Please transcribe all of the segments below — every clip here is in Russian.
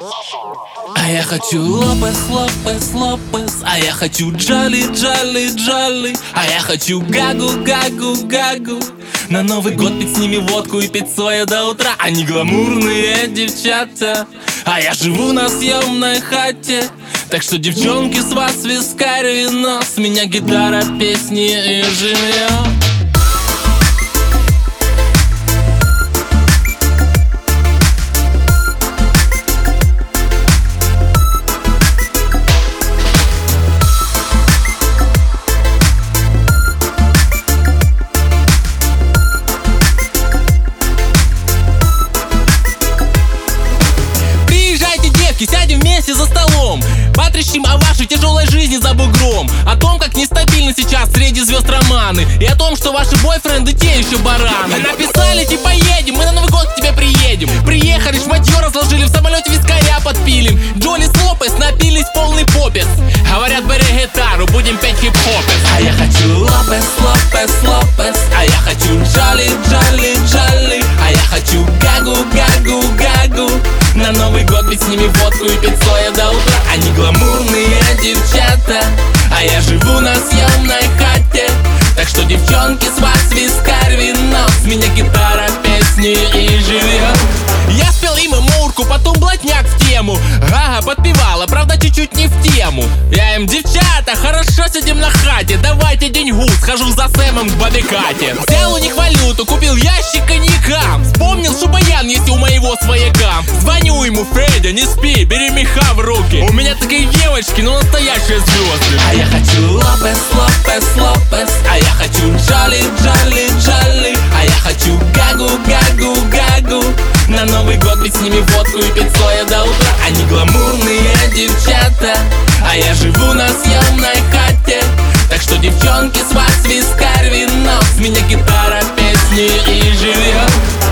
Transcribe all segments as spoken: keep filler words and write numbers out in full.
А я хочу Лопес, Лопес, Лопес. А я хочу Джоли, Джоли, Джоли. А я хочу Гагу, Гагу, Гагу. На Новый год пить с ними водку и пить сою до утра. Они гламурные девчата, а я живу на съемной хате. Так что, девчонки, с вас вискарь, вино, с меня гитара, песни и жилье. Сядем вместе за столом, потрещим о вашей тяжелой жизни за бугром. О том, как нестабильны сейчас среди звезд романы. И о том, что ваши бойфренды те еще бараны. Написали типа едем, мы на Новый год к тебе приедем. Приехали, шматье разложили, в самолете вискаря подпилим. Джоли с Лопес напились полный попец. Говорят, бери гитару, будем петь хип-хопес. А я хочу Лопес, Лопес, Лопес. А я хочу Джоли, Джоли, Джоли. А я хочу Гагу, Гагу, Гагу. На Новый год пить с ними водку и пить соя до утра. Они гламурные девчата, а я живу на съемной хате. Так что, девчонки, с вас вискарь, вино, с меня гитара, песни и жилье. Я спел им Мурку, потом блатняк в тему. Гага подпевала, правда чуть-чуть не в тему. Я им: девчата, хорошо сидим на хате, давайте деньгу, схожу за Сэмом к бабе Кате. Взял у них валюту, купил ящик коньяка. Вспомнил, что баян есть у моего свояка. Звоню ему: Федя, не спи, бери меха в руки. У меня такие девочки, но настоящие звезды. А я хочу Лопес, Лопес, Лопес. А я хочу Джоли, Джоли, Джоли. А я хочу Гагу, Гагу, Гагу. На Новый год пить с ними водку и пить соя до утра. Они гламурные девчата, а я живу на съемной хате. Так что, девчонки, с вас вискарь, вино, с меня гитара, песни и жилье.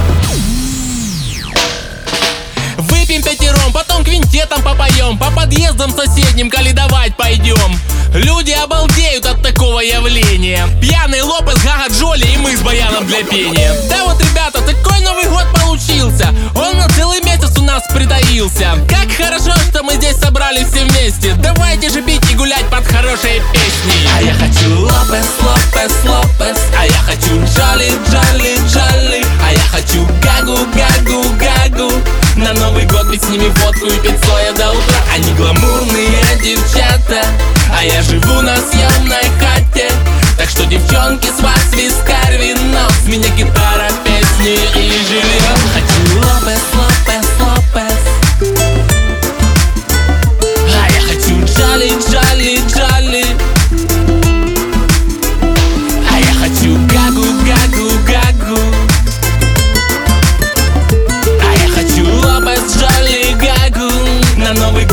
Выпьем пятером, потом квинтетом попоем. По подъездам соседним калидовать пойдем. Люди обалдеют от такого явления. Пьяный Лопес, Гага, Джоли и мы с баяном для пения. Да вот, ребята, такой Новый год получился. Он на целый месяц у нас притаился. Как хорошо, что мы здесь собрались все вместе. Давайте же пить и гулять под хорошие песни. А я хочу Лопес, Лопес, Лопес. А я хочу Джоли, Джоли, Джоли. А я хочу Гагу, Гагу, Гагу. На Новый год пить с ними водку и пить соя до утра. Они гламурные девчата, а я живу на съемной хате. Так что, девчонки, с вас вискарь, вино, с меня гитара, песни и жилье. Хочу Лопес, Лопес, Лопес. А я хочу Джоли, Джоли, Джоли. А я хочу Гагу, Гагу, Гагу. А я хочу Лопес, Джоли, Гагу. На Новый